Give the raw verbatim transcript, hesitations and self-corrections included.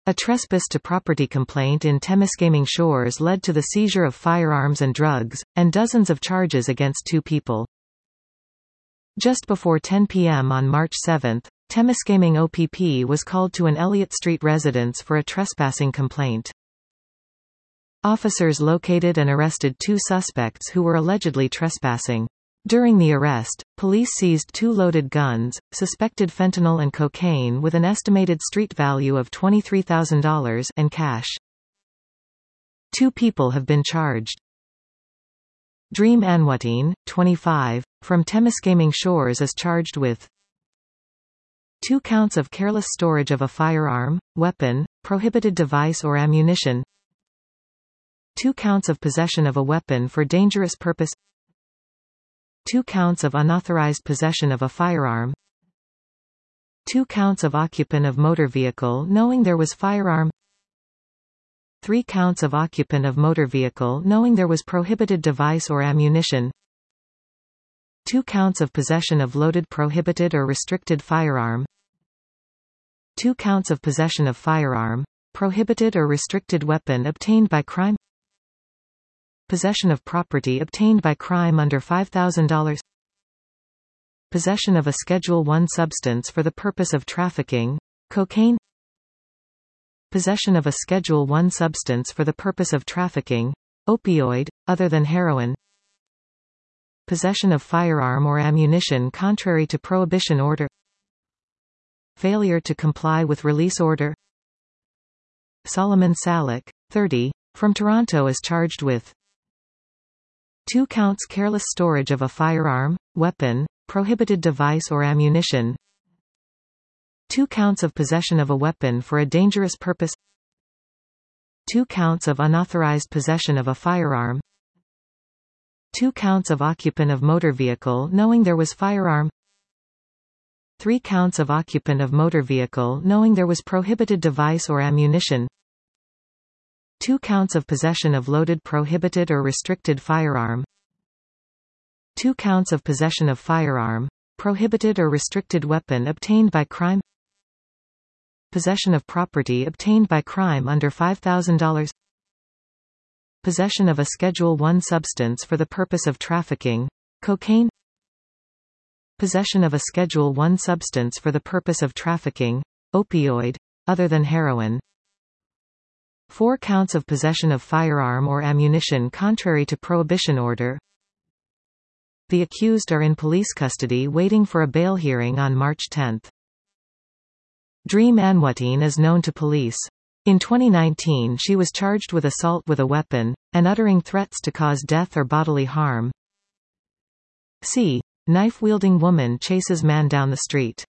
A trespass to property complaint in Temiskaming Shores led to the seizure of firearms and drugs, and dozens of charges against two people. Just before ten p m on March seventh, Temiskaming O P P was called to an Elliott Street residence for a trespassing complaint. Officers located and arrested two suspects who were allegedly trespassing. During the arrest, police seized two loaded guns, suspected fentanyl and cocaine with an estimated street value of twenty-three thousand dollars, and cash. Two people have been charged. Dream Anwatine, twenty-five, from Temiskaming Shores is charged with two counts of careless storage of a firearm, weapon, prohibited device or ammunition, two counts of possession of a weapon for dangerous purpose, two counts of unauthorized possession of a firearm, two counts of occupant of motor vehicle knowing there was firearm, three counts of occupant of motor vehicle knowing there was prohibited device or ammunition, two counts of possession of loaded prohibited or restricted firearm, two counts of possession of firearm, prohibited or restricted weapon obtained by crime, possession of property obtained by crime under five thousand dollars, possession of a Schedule one substance for the purpose of trafficking, cocaine, possession of a Schedule one substance for the purpose of trafficking, opioid, other than heroin, possession of firearm or ammunition contrary to prohibition order, failure to comply with release order. Solomon Salick, thirty, from Toronto is charged with two counts careless storage of a firearm, weapon, prohibited device or ammunition, two counts of possession of a weapon for a dangerous purpose, two counts of unauthorized possession of a firearm, two counts of occupant of motor vehicle knowing there was firearm, three counts of occupant of motor vehicle knowing there was prohibited device or ammunition, two counts of possession of loaded prohibited or restricted firearm, two counts of possession of firearm, prohibited or restricted weapon obtained by crime, possession of property obtained by crime under five thousand dollars, possession of a Schedule one substance for the purpose of trafficking, cocaine, possession of a Schedule one substance for the purpose of trafficking, opioid, other than heroin. Four counts of possession of firearm or ammunition contrary to prohibition order. The accused are in police custody waiting for a bail hearing on March tenth. Dream Anwatine is known to police. In twenty nineteen she was charged with assault with a weapon, and uttering threats to cause death or bodily harm. C. Knife-wielding woman chases man down the street.